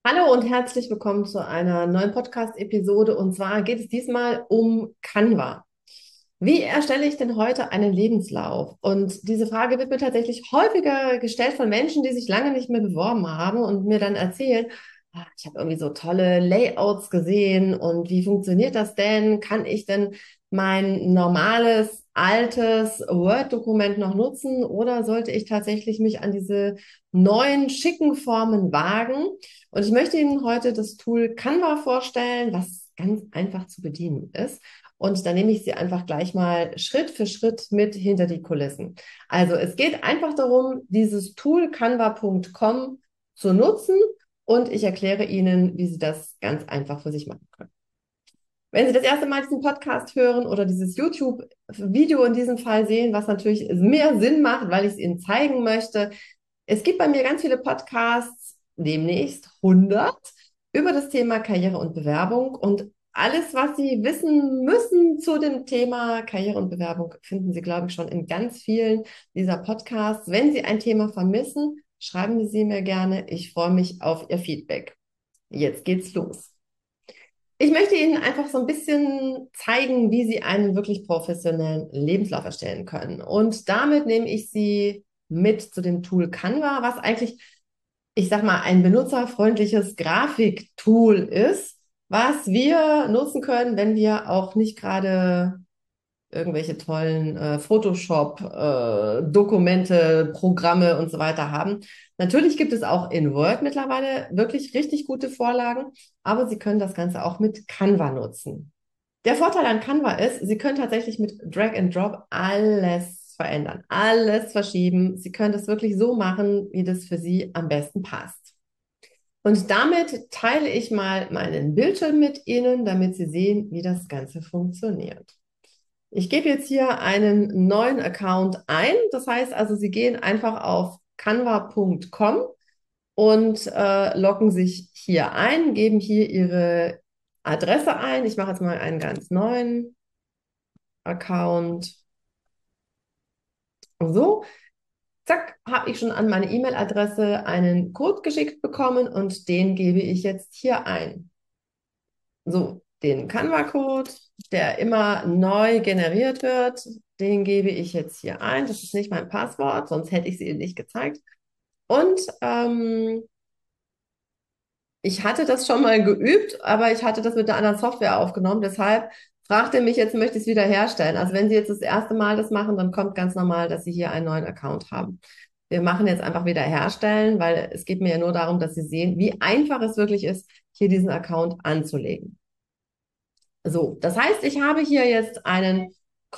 Hallo und herzlich willkommen zu einer neuen Podcast-Episode. Und zwar geht es diesmal um Canva. Wie erstelle ich denn heute einen Lebenslauf? Und diese Frage wird mir tatsächlich häufiger gestellt von Menschen, die sich lange nicht mehr beworben haben und mir dann erzählen, ich habe irgendwie so tolle Layouts gesehen und wie funktioniert das denn? Kann ich denn mein normales, altes Word-Dokument noch nutzen oder sollte ich tatsächlich mich an diese neuen, schicken Formen wagen? Und ich möchte Ihnen heute das Tool Canva vorstellen, was ganz einfach zu bedienen ist. Und da nehme ich Sie einfach gleich mal Schritt für Schritt mit hinter die Kulissen. Also es geht einfach darum, dieses Tool canva.com zu nutzen und ich erkläre Ihnen, wie Sie das ganz einfach für sich machen können. Wenn Sie das erste Mal diesen Podcast hören oder dieses YouTube-Video in diesem Fall sehen, was natürlich mehr Sinn macht, weil ich es Ihnen zeigen möchte, es gibt bei mir ganz viele Podcasts, demnächst 100, über das Thema Karriere und Bewerbung. Und alles, was Sie wissen müssen zu dem Thema Karriere und Bewerbung, finden Sie, glaube ich, schon in ganz vielen dieser Podcasts. Wenn Sie ein Thema vermissen, schreiben Sie mir gerne. Ich freue mich auf Ihr Feedback. Jetzt geht's los. Ich möchte Ihnen einfach so ein bisschen zeigen, wie Sie einen wirklich professionellen Lebenslauf erstellen können. Und damit nehme ich Sie mit zu dem Tool Canva, was eigentlich, ich sag mal, ein benutzerfreundliches Grafiktool ist, was wir nutzen können, wenn wir auch nicht gerade irgendwelche tollen Photoshop-Dokumente, Programme und so weiter haben. Natürlich gibt es auch in Word mittlerweile wirklich richtig gute Vorlagen, aber Sie können das Ganze auch mit Canva nutzen. Der Vorteil an Canva ist, Sie können tatsächlich mit Drag and Drop alles verändern, alles verschieben. Sie können das wirklich so machen, wie das für Sie am besten passt. Und damit teile ich mal meinen Bildschirm mit Ihnen, damit Sie sehen, wie das Ganze funktioniert. Ich gebe jetzt hier einen neuen Account ein. Das heißt also, Sie gehen einfach auf canva.com und loggen sich hier ein, geben hier Ihre Adresse ein. Ich mache jetzt mal einen ganz neuen Account. So, zack, habe ich schon an meine E-Mail-Adresse einen Code geschickt bekommen und den gebe ich jetzt hier ein. So, den Canva-Code, der immer neu generiert wird, den gebe ich jetzt hier ein. Das ist nicht mein Passwort, sonst hätte ich es Ihnen nicht gezeigt. Und ich hatte das schon mal geübt, aber ich hatte das mit einer anderen Software aufgenommen. Deshalb fragt er mich jetzt, möchte ich es wieder herstellen. Also wenn Sie jetzt das erste Mal das machen, dann kommt ganz normal, dass Sie hier einen neuen Account haben. Wir machen jetzt einfach wieder herstellen, weil es geht mir ja nur darum, dass Sie sehen, wie einfach es wirklich ist, hier diesen Account anzulegen. So, das heißt, ich habe hier jetzt einen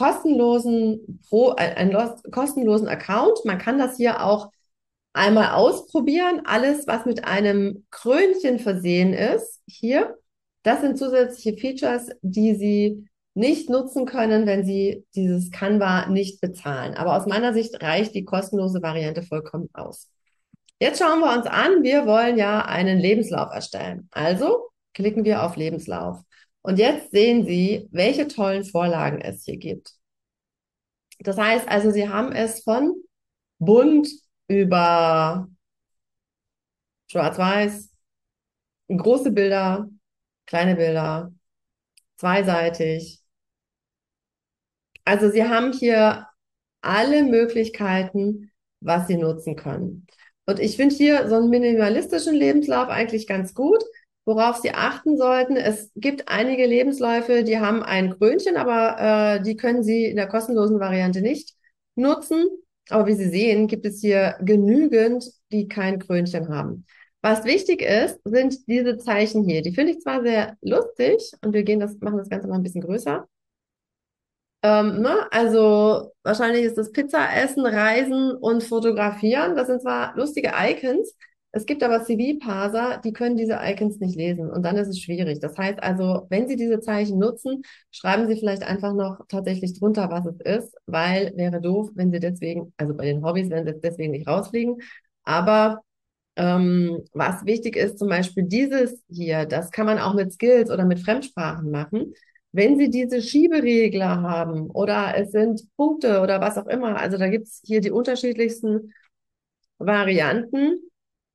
kostenlosen Account. Man kann das hier auch einmal ausprobieren. Alles, was mit einem Krönchen versehen ist, hier, das sind zusätzliche Features, die Sie nicht nutzen können, wenn Sie dieses Canva nicht bezahlen. Aber aus meiner Sicht reicht die kostenlose Variante vollkommen aus. Jetzt schauen wir uns an, wir wollen ja einen Lebenslauf erstellen. Also klicken wir auf Lebenslauf. Und jetzt sehen Sie, welche tollen Vorlagen es hier gibt. Das heißt also, Sie haben es von bunt über schwarz-weiß, große Bilder, kleine Bilder, zweiseitig. Also Sie haben hier alle Möglichkeiten, was Sie nutzen können. Und ich finde hier so einen minimalistischen Lebenslauf eigentlich ganz gut. Worauf Sie achten sollten, es gibt einige Lebensläufe, die haben ein Krönchen, aber die können Sie in der kostenlosen Variante nicht nutzen. Aber wie Sie sehen, gibt es hier genügend, die kein Krönchen haben. Was wichtig ist, sind diese Zeichen hier. Die finde ich zwar sehr lustig und machen das Ganze mal ein bisschen größer. Ne? Also wahrscheinlich ist das Pizza essen, Reisen und Fotografieren. Das sind zwar lustige Icons, es gibt aber CV-Parser, die können diese Icons nicht lesen und dann ist es schwierig. Das heißt also, wenn Sie diese Zeichen nutzen, schreiben Sie vielleicht einfach noch tatsächlich drunter, was es ist, weil wäre doof, wenn Sie deswegen, also bei den Hobbys, wenn Sie deswegen nicht rausfliegen. Aber was wichtig ist, zum Beispiel dieses hier, das kann man auch mit Skills oder mit Fremdsprachen machen. Wenn Sie diese Schieberegler haben oder es sind Punkte oder was auch immer, also da gibt es hier die unterschiedlichsten Varianten,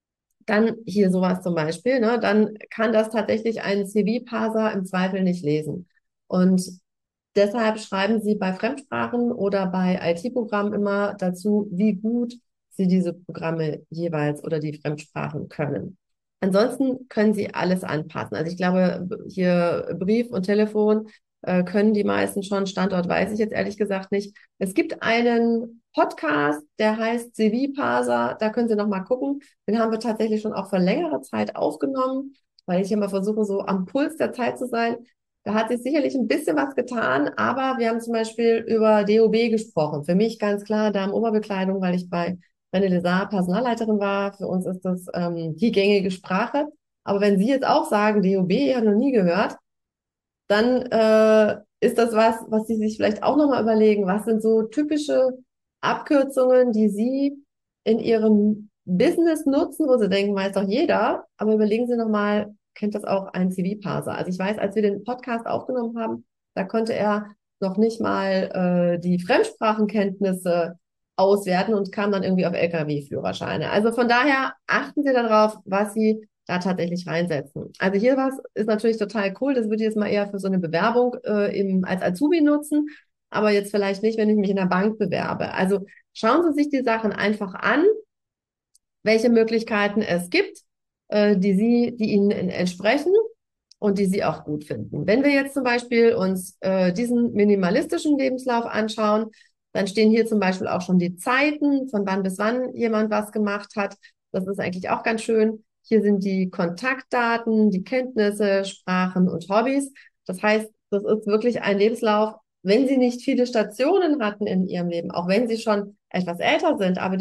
dann hier sowas zum Beispiel, ne, dann kann das tatsächlich ein CV-Parser im Zweifel nicht lesen. Und deshalb schreiben Sie bei Fremdsprachen oder bei IT-Programmen immer dazu, wie gut Sie diese Programme jeweils oder die Fremdsprachen können. Ansonsten können Sie alles anpassen. Also ich glaube, hier Brief und Telefon können die meisten schon. Standort weiß ich jetzt ehrlich gesagt nicht. Es gibt einen Podcast, der heißt CV-Parser. Da können Sie noch mal gucken. Den haben wir tatsächlich schon auch für längere Zeit aufgenommen, weil ich immer versuche, so am Puls der Zeit zu sein. Da hat sich sicherlich ein bisschen was getan, aber wir haben zum Beispiel über DOB gesprochen. Für mich ganz klar Damen-Oberbekleidung, weil ich bei René Lézard Personalleiterin war. Für uns ist das die gängige Sprache. Aber wenn Sie jetzt auch sagen, DOB, ich habe noch nie gehört, dann ist das was, was Sie sich vielleicht auch nochmal überlegen. Was sind so typische Abkürzungen, die Sie in Ihrem Business nutzen, wo Sie denken, weiß doch jeder, aber überlegen Sie nochmal, kennt das auch ein CV-Parser? Also ich weiß, als wir den Podcast aufgenommen haben, da konnte er noch nicht mal die Fremdsprachenkenntnisse auswerten und kam dann irgendwie auf LKW-Führerscheine. Also von daher achten Sie darauf, was Sie da tatsächlich reinsetzen. Also hier was ist natürlich total cool. Das würde ich jetzt mal eher für so eine Bewerbung als Azubi nutzen, aber jetzt vielleicht nicht, wenn ich mich in der Bank bewerbe. Also schauen Sie sich die Sachen einfach an, welche Möglichkeiten es gibt, die Ihnen entsprechen und die Sie auch gut finden. Wenn wir jetzt zum Beispiel uns diesen minimalistischen Lebenslauf anschauen, dann stehen hier zum Beispiel auch schon die Zeiten, von wann bis wann jemand was gemacht hat. Das ist eigentlich auch ganz schön. Hier sind die Kontaktdaten, die Kenntnisse, Sprachen und Hobbys. Das heißt, das ist wirklich ein Lebenslauf, wenn Sie nicht viele Stationen hatten in Ihrem Leben, auch wenn Sie schon etwas älter sind, aber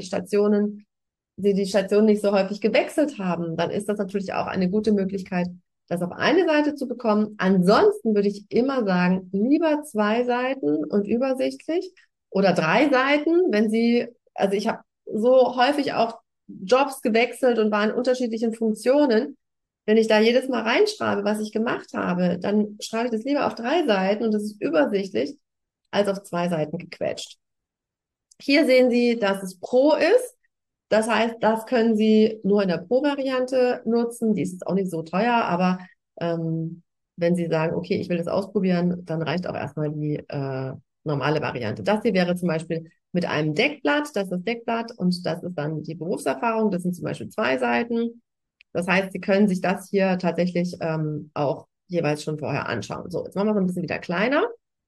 Sie die Station nicht so häufig gewechselt haben, dann ist das natürlich auch eine gute Möglichkeit, das auf eine Seite zu bekommen. Ansonsten würde ich immer sagen, lieber 2 Seiten und übersichtlich oder 3 Seiten, wenn Sie, also ich habe so häufig auch Jobs gewechselt und war in unterschiedlichen Funktionen. Wenn ich da jedes Mal reinschreibe, was ich gemacht habe, dann schreibe ich das lieber auf 3 Seiten und das ist übersichtlich, als auf 2 Seiten gequetscht. Hier sehen Sie, dass es Pro ist. Das heißt, das können Sie nur in der Pro-Variante nutzen. Die ist jetzt auch nicht so teuer, aber ähm, wenn Sie sagen, okay, ich will das ausprobieren, dann reicht auch erstmal die normale Variante. Das hier wäre zum Beispiel mit einem Deckblatt, das ist das Deckblatt und das ist dann die Berufserfahrung. Das sind zum Beispiel 2 Seiten. Das heißt, Sie können sich das hier tatsächlich auch jeweils schon vorher anschauen. So, jetzt machen wir es ein bisschen wieder kleiner.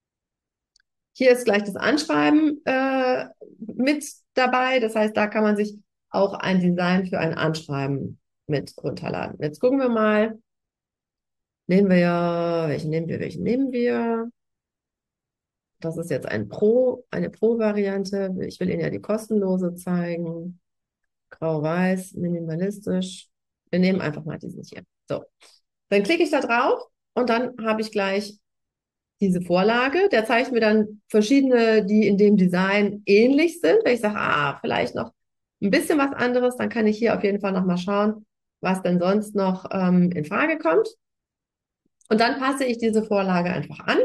Hier ist gleich das Anschreiben mit dabei. Das heißt, da kann man sich auch ein Design für ein Anschreiben mit runterladen. Jetzt gucken wir mal. Welchen nehmen wir? Das ist jetzt eine Pro-Variante. Ich will Ihnen ja die kostenlose zeigen. Grau-Weiß, minimalistisch. Wir nehmen einfach mal diesen hier. So. Dann klicke ich da drauf und dann habe ich gleich diese Vorlage. Der zeigt mir dann verschiedene, die in dem Design ähnlich sind. Wenn ich sage, vielleicht noch ein bisschen was anderes, dann kann ich hier auf jeden Fall nochmal schauen, was denn sonst noch in Frage kommt. Und dann passe ich diese Vorlage einfach an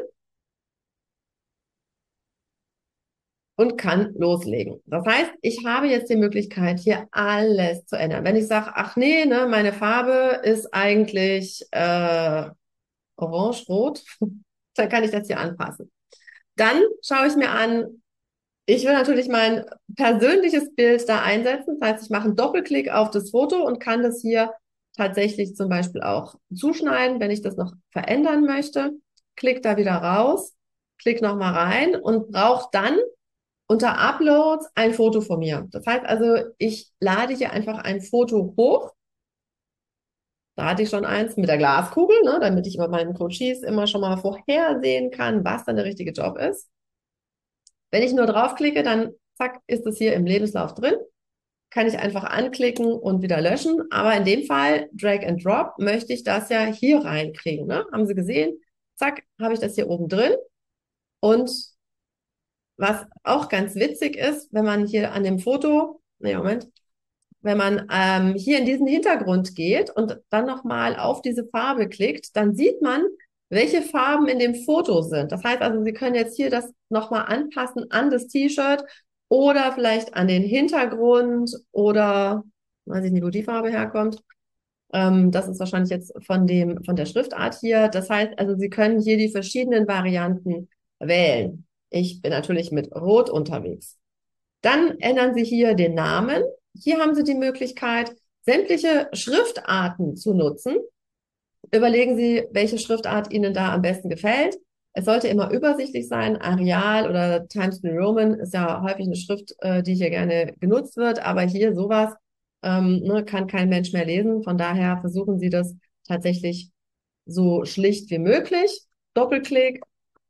und kann loslegen. Das heißt, ich habe jetzt die Möglichkeit, hier alles zu ändern. Wenn ich sage, ach nee, ne, meine Farbe ist eigentlich orange-rot, dann kann ich das hier anpassen. Dann schaue ich mir an, ich will natürlich mein persönliches Bild da einsetzen. Das heißt, ich mache einen Doppelklick auf das Foto und kann das hier tatsächlich zum Beispiel auch zuschneiden, wenn ich das noch verändern möchte. Klick da wieder raus, klick nochmal rein und brauche dann unter Uploads ein Foto von mir. Das heißt also, ich lade hier einfach ein Foto hoch. Da hatte ich schon eins mit der Glaskugel, ne, damit ich bei meinen Coaches immer schon mal vorhersehen kann, was dann der richtige Job ist. Wenn ich nur draufklicke, dann zack, ist es hier im Lebenslauf drin. Kann ich einfach anklicken und wieder löschen. Aber in dem Fall, Drag and Drop, möchte ich das ja hier reinkriegen. Ne? Haben Sie gesehen? Zack, habe ich das hier oben drin. Und was auch ganz witzig ist, wenn man hier an dem Foto, nee, Moment, wenn man hier in diesen Hintergrund geht und dann nochmal auf diese Farbe klickt, dann sieht man, welche Farben in dem Foto sind. Das heißt also, Sie können jetzt hier das nochmal anpassen an das T-Shirt oder vielleicht an den Hintergrund oder weiß ich nicht, wo die Farbe herkommt. Das ist wahrscheinlich jetzt von der Schriftart hier. Das heißt, also Sie können hier die verschiedenen Varianten wählen. Ich bin natürlich mit Rot unterwegs. Dann ändern Sie hier den Namen. Hier haben Sie die Möglichkeit, sämtliche Schriftarten zu nutzen. Überlegen Sie, welche Schriftart Ihnen da am besten gefällt. Es sollte immer übersichtlich sein. Arial oder Times New Roman ist ja häufig eine Schrift, die hier gerne genutzt wird, aber hier sowas ne, kann kein Mensch mehr lesen. Von daher versuchen Sie das tatsächlich so schlicht wie möglich. Doppelklick,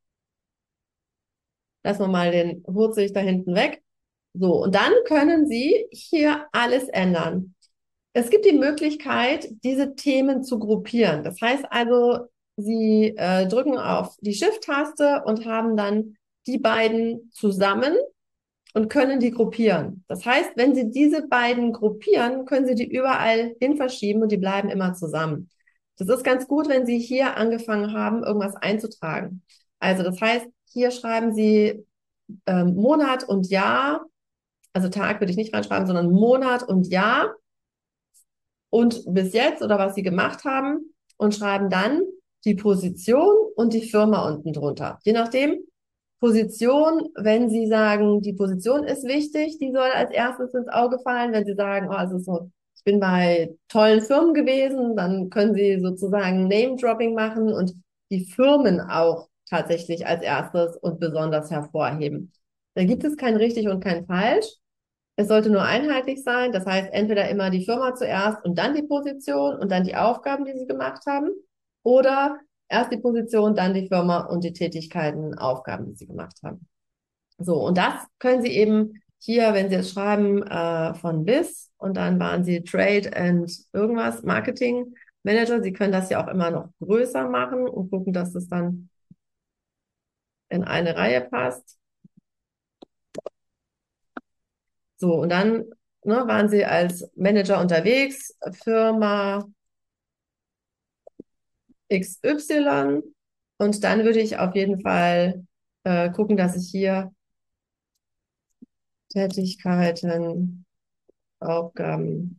lassen wir mal den Hurzig da hinten weg. So, und dann können Sie hier alles ändern. Es gibt die Möglichkeit, diese Themen zu gruppieren. Das heißt also, Sie drücken auf die Shift-Taste und haben dann die beiden zusammen und können die gruppieren. Das heißt, wenn Sie diese beiden gruppieren, können Sie die überall hin verschieben und die bleiben immer zusammen. Das ist ganz gut, wenn Sie hier angefangen haben, irgendwas einzutragen. Also das heißt, hier schreiben Sie Monat und Jahr, also Tag würde ich nicht reinschreiben, sondern Monat und Jahr und bis jetzt oder was Sie gemacht haben und schreiben dann die Position und die Firma unten drunter. Je nachdem, Position, wenn Sie sagen, die Position ist wichtig, die soll als erstes ins Auge fallen. Wenn Sie sagen, oh, also so, ich bin bei tollen Firmen gewesen, dann können Sie sozusagen Name-Dropping machen und die Firmen auch tatsächlich als erstes und besonders hervorheben. Da gibt es kein richtig und kein falsch. Es sollte nur einheitlich sein. Das heißt, entweder immer die Firma zuerst und dann die Position und dann die Aufgaben, die Sie gemacht haben, oder erst die Position, dann die Firma und die Tätigkeiten, Aufgaben, die Sie gemacht haben. So, und das können Sie eben hier, wenn Sie jetzt schreiben, von bis und dann waren Sie Trade and irgendwas, Marketing Manager. Sie können das ja auch immer noch größer machen und gucken, dass das dann in eine Reihe passt. So, und dann ne, waren Sie als Manager unterwegs, Firma XY. Und dann würde ich auf jeden Fall gucken, dass ich hier Tätigkeiten, Aufgaben,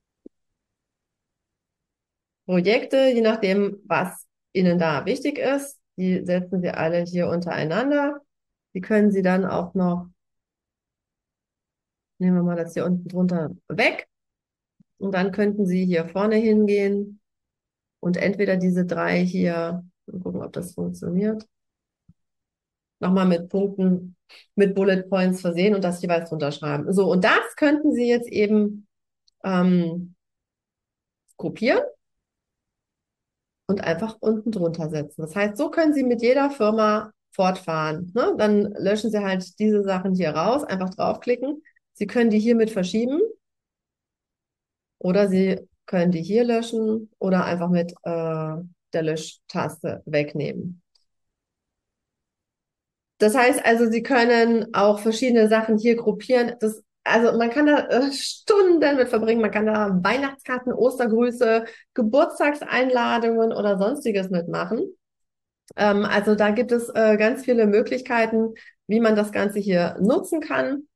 Projekte, je nachdem, was Ihnen da wichtig ist, die setzen Sie alle hier untereinander. Die können Sie dann auch noch, nehmen wir mal das hier unten drunter weg. Und dann könnten Sie hier vorne hingehen und entweder diese drei hier, mal gucken, ob das funktioniert, nochmal mit Punkten, mit Bullet Points versehen und das jeweils drunter schreiben. So, und das könnten Sie jetzt eben kopieren und einfach unten drunter setzen. Das heißt, so können Sie mit jeder Firma fortfahren. Ne? Dann löschen Sie halt diese Sachen hier raus, einfach draufklicken. Sie können die hiermit verschieben oder Sie können die hier löschen oder einfach mit der Löschtaste wegnehmen. Das heißt also, Sie können auch verschiedene Sachen hier gruppieren. Also man kann da Stunden mit verbringen. Man kann da Weihnachtskarten, Ostergrüße, Geburtstagseinladungen oder sonstiges mitmachen. Also da gibt es ganz viele Möglichkeiten, wie man das Ganze hier nutzen kann.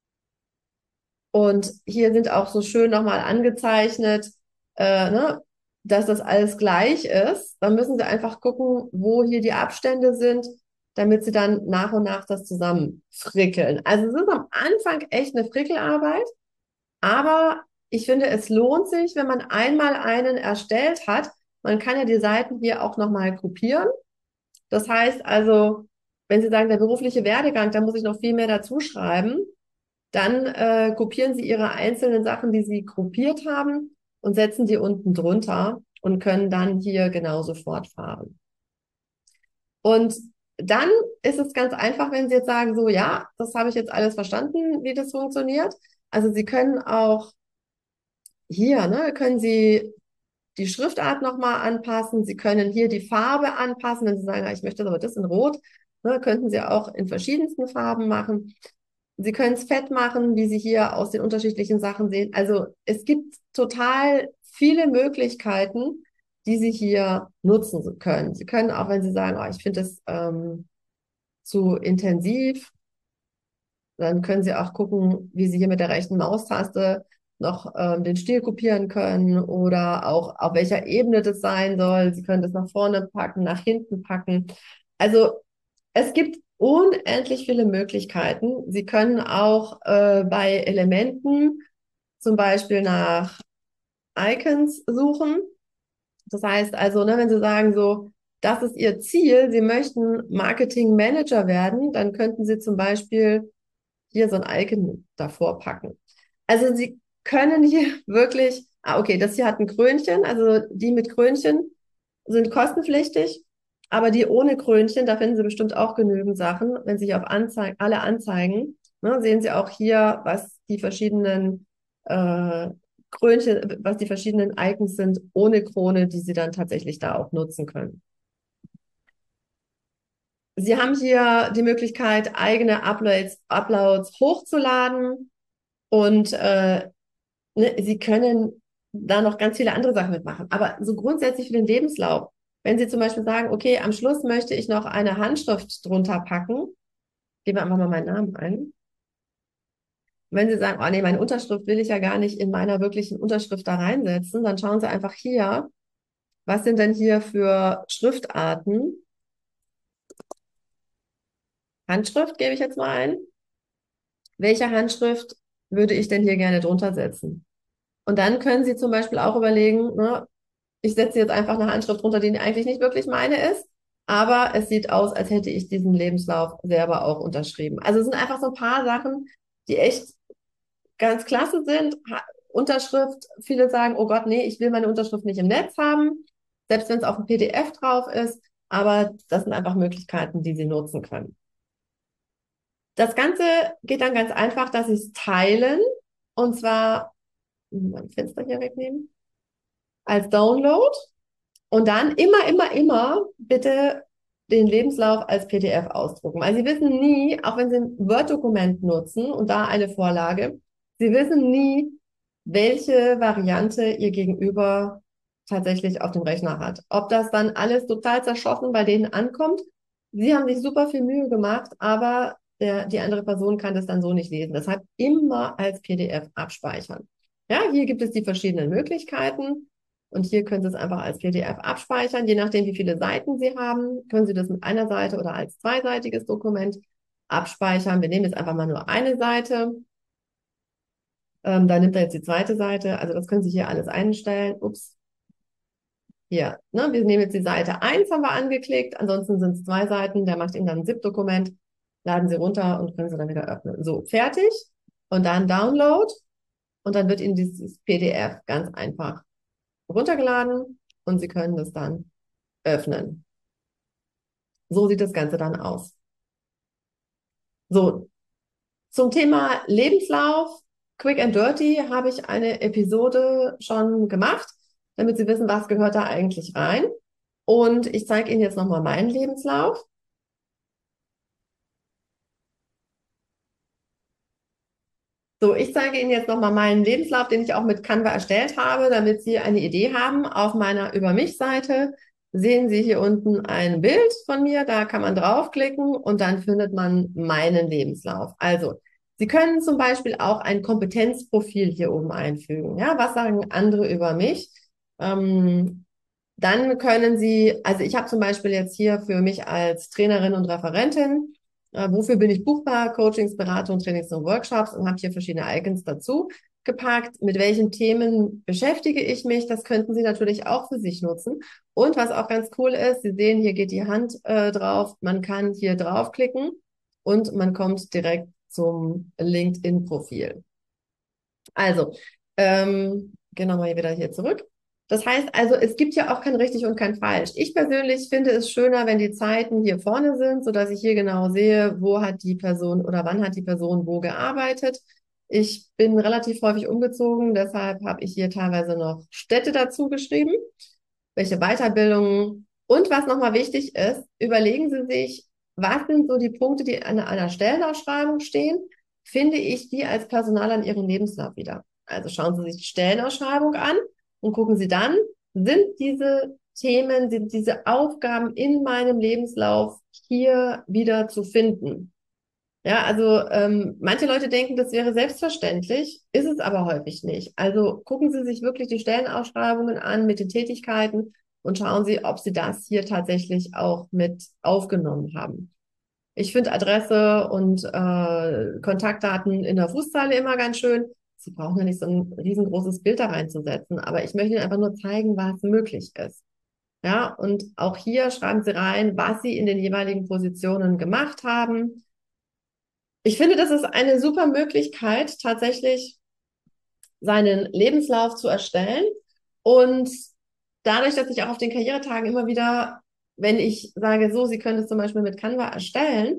Und hier sind auch so schön nochmal angezeichnet, ne, dass das alles gleich ist. Dann müssen Sie einfach gucken, wo hier die Abstände sind, damit Sie dann nach und nach das zusammen frickeln. Also es ist am Anfang echt eine Frickelarbeit, aber ich finde, es lohnt sich, wenn man einmal einen erstellt hat. Man kann ja die Seiten hier auch nochmal gruppieren. Das heißt also, wenn Sie sagen, der berufliche Werdegang, da muss ich noch viel mehr dazu schreiben, dann kopieren Sie Ihre einzelnen Sachen, die Sie gruppiert haben und setzen die unten drunter und können dann hier genauso fortfahren. Und dann ist es ganz einfach, wenn Sie jetzt sagen, so ja, das habe ich jetzt alles verstanden, wie das funktioniert. Also Sie können auch hier, ne, können Sie die Schriftart nochmal anpassen. Sie können hier die Farbe anpassen. Wenn Sie sagen, ich möchte aber das in Rot, ne, könnten Sie auch in verschiedensten Farben machen. Sie können es fett machen, wie Sie hier aus den unterschiedlichen Sachen sehen. Also es gibt total viele Möglichkeiten, die Sie hier nutzen können. Sie können auch, wenn Sie sagen, oh, ich finde das zu intensiv, dann können Sie auch gucken, wie Sie hier mit der rechten Maustaste noch den Stil kopieren können oder auch auf welcher Ebene das sein soll. Sie können das nach vorne packen, nach hinten packen. Also es gibt unendlich viele Möglichkeiten. Sie können auch bei Elementen zum Beispiel nach Icons suchen. Das heißt also, ne, wenn Sie sagen so, das ist Ihr Ziel, Sie möchten Marketing Manager werden, dann könnten Sie zum Beispiel hier so ein Icon davor packen. Also Sie können hier wirklich, okay, das hier hat ein Krönchen, also die mit Krönchen sind kostenpflichtig, aber die ohne Krönchen, da finden Sie bestimmt auch genügend Sachen. Wenn Sie hier auf alle Anzeigen, ne, sehen Sie auch hier, was die verschiedenen äh, Krönchen, was die verschiedenen Icons sind ohne Krone, die Sie dann tatsächlich da auch nutzen können. Sie haben hier die Möglichkeit, eigene Uploads hochzuladen und ne, Sie können da noch ganz viele andere Sachen mitmachen. Aber so grundsätzlich für den Lebenslauf, wenn Sie zum Beispiel sagen, okay, am Schluss möchte ich noch eine Handschrift drunter packen, geben wir einfach mal meinen Namen ein. Wenn Sie sagen, oh nee, meine Unterschrift will ich ja gar nicht in meiner wirklichen Unterschrift da reinsetzen, dann schauen Sie einfach hier, was sind denn hier für Schriftarten? Handschrift gebe ich jetzt mal ein. Welche Handschrift würde ich denn hier gerne drunter setzen? Und dann können Sie zum Beispiel auch überlegen, ne, ich setze jetzt einfach eine Handschrift drunter, die eigentlich nicht wirklich meine ist, aber es sieht aus, als hätte ich diesen Lebenslauf selber auch unterschrieben. Also es sind einfach so ein paar Sachen, die echt ganz klasse sind. Unterschrift, viele sagen, oh Gott, nee, ich will meine Unterschrift nicht im Netz haben, selbst wenn es auf dem PDF drauf ist, aber das sind einfach Möglichkeiten, die Sie nutzen können. Das Ganze geht dann ganz einfach, dass Sie es teilen und zwar, mein Fenster hier wegnehmen, als Download. Und dann immer bitte den Lebenslauf als PDF ausdrucken. Weil Sie wissen nie, auch wenn Sie ein Word-Dokument nutzen und da eine Vorlage, Sie wissen nie, welche Variante Ihr Gegenüber tatsächlich auf dem Rechner hat. Ob das dann alles total zerschossen bei denen ankommt. Sie haben sich super viel Mühe gemacht, aber die andere Person kann das dann so nicht lesen. Deshalb immer als PDF abspeichern. Ja, hier gibt es die verschiedenen Möglichkeiten. Und hier können Sie es einfach als PDF abspeichern. Je nachdem, wie viele Seiten Sie haben, können Sie das mit einer Seite oder als zweiseitiges Dokument abspeichern. Wir nehmen jetzt einfach mal nur eine Seite. Da nimmt er jetzt die zweite Seite. Also das können Sie hier alles einstellen. Ups, hier. Ne? Wir nehmen jetzt die Seite 1, haben wir angeklickt. Ansonsten sind es zwei Seiten. Der macht Ihnen dann ein ZIP-Dokument. Laden Sie runter und können Sie dann wieder öffnen. So, fertig. Und dann Download. Und dann wird Ihnen dieses PDF ganz einfach runtergeladen und Sie können das dann öffnen. So sieht das Ganze dann aus. So, zum Thema Lebenslauf, Quick and Dirty, habe ich eine Episode schon gemacht, damit Sie wissen, was gehört da eigentlich rein. Und ich zeige Ihnen jetzt nochmal meinen Lebenslauf. So, ich zeige Ihnen jetzt nochmal meinen Lebenslauf, den ich auch mit Canva erstellt habe, damit Sie eine Idee haben. Auf meiner Über mich-Seite sehen Sie hier unten ein Bild von mir, da kann man draufklicken und dann findet man meinen Lebenslauf. Also, Sie können zum Beispiel auch ein Kompetenzprofil hier oben einfügen. Ja, was sagen andere über mich? Dann können Sie, also ich habe zum Beispiel jetzt hier für mich als Trainerin und Referentin, wofür bin ich buchbar? Coachings, Beratung, Trainings und Workshops und habe hier verschiedene Icons dazu gepackt. Mit welchen Themen beschäftige ich mich? Das könnten Sie natürlich auch für sich nutzen. Und was auch ganz cool ist, Sie sehen, hier geht die Hand drauf. Man kann hier draufklicken und man kommt direkt zum LinkedIn-Profil. Also, gehen wir mal wieder hier zurück. Das heißt also, es gibt ja auch kein richtig und kein falsch. Ich persönlich finde es schöner, wenn die Zeiten hier vorne sind, so dass ich hier genau sehe, wo hat die Person oder wann hat die Person wo gearbeitet. Ich bin relativ häufig umgezogen, deshalb habe ich hier teilweise noch Städte dazu geschrieben, welche Weiterbildungen. Und was nochmal wichtig ist, überlegen Sie sich, was sind so die Punkte, die an einer Stellenausschreibung stehen? Finde ich die als Personaler in Ihrem Lebenslauf wieder? Also schauen Sie sich die Stellenausschreibung an und gucken Sie dann, sind diese Themen, sind diese Aufgaben in meinem Lebenslauf hier wieder zu finden? Ja, also manche Leute denken, das wäre selbstverständlich, ist es aber häufig nicht. Also gucken Sie sich wirklich die Stellenausschreibungen an mit den Tätigkeiten und schauen Sie, ob Sie das hier tatsächlich auch mit aufgenommen haben. Ich finde Adresse und Kontaktdaten in der Fußzeile immer ganz schön. Sie brauchen ja nicht so ein riesengroßes Bild da reinzusetzen, aber ich möchte Ihnen einfach nur zeigen, was möglich ist. Ja, und auch hier schreiben Sie rein, was Sie in den jeweiligen Positionen gemacht haben. Ich finde, das ist eine super Möglichkeit, tatsächlich seinen Lebenslauf zu erstellen. Und dadurch, dass ich auch auf den Karrieretagen immer wieder, wenn ich sage, so, Sie können es zum Beispiel mit Canva erstellen,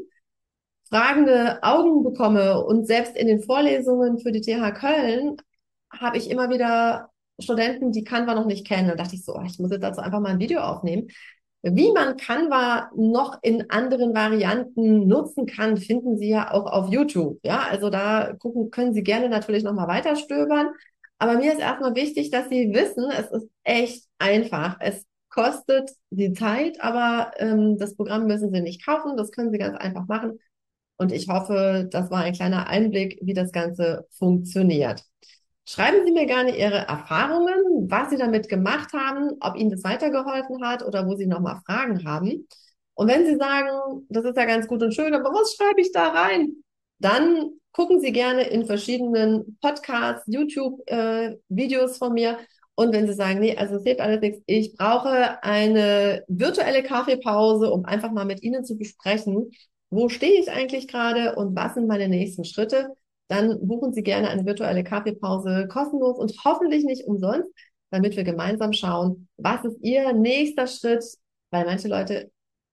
fragende Augen bekomme und selbst in den Vorlesungen für die TH Köln habe ich immer wieder Studenten, die Canva noch nicht kennen. Da dachte ich so, oh, ich muss jetzt dazu einfach mal ein Video aufnehmen. Wie man Canva noch in anderen Varianten nutzen kann, finden Sie ja auch auf YouTube. Ja, also da gucken, können Sie gerne natürlich noch mal weiter stöbern. Aber mir ist erstmal wichtig, dass Sie wissen, es ist echt einfach. Es kostet die Zeit, aber das Programm müssen Sie nicht kaufen. Das können Sie ganz einfach machen. Und ich hoffe, das war ein kleiner Einblick, wie das Ganze funktioniert. Schreiben Sie mir gerne Ihre Erfahrungen, was Sie damit gemacht haben, ob Ihnen das weitergeholfen hat oder wo Sie nochmal Fragen haben. Und wenn Sie sagen, das ist ja ganz gut und schön, aber was schreibe ich da rein? Dann gucken Sie gerne in verschiedenen Podcasts, YouTube-Videos von mir. Und wenn Sie sagen, nee, also es hilft alles nichts, ich brauche eine virtuelle Kaffeepause, um einfach mal mit Ihnen zu besprechen, wo stehe ich eigentlich gerade und was sind meine nächsten Schritte, dann buchen Sie gerne eine virtuelle Kaffeepause kostenlos und hoffentlich nicht umsonst, damit wir gemeinsam schauen, was ist Ihr nächster Schritt, weil manche Leute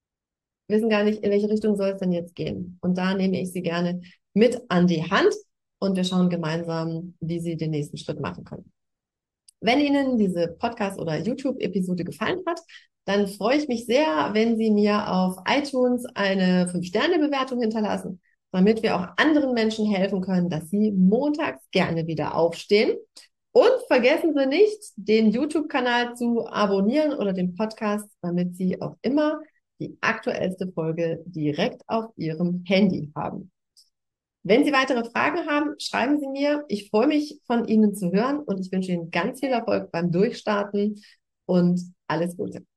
wissen gar nicht, in welche Richtung soll es denn jetzt gehen. Und da nehme ich Sie gerne mit an die Hand und wir schauen gemeinsam, wie Sie den nächsten Schritt machen können. Wenn Ihnen diese Podcast- oder YouTube-Episode gefallen hat, dann freue ich mich sehr, wenn Sie mir auf iTunes eine 5-Sterne-Bewertung hinterlassen, damit wir auch anderen Menschen helfen können, dass sie montags gerne wieder aufstehen. Und vergessen Sie nicht, den YouTube-Kanal zu abonnieren oder den Podcast, damit Sie auch immer die aktuellste Folge direkt auf Ihrem Handy haben. Wenn Sie weitere Fragen haben, schreiben Sie mir. Ich freue mich, von Ihnen zu hören und ich wünsche Ihnen ganz viel Erfolg beim Durchstarten und alles Gute.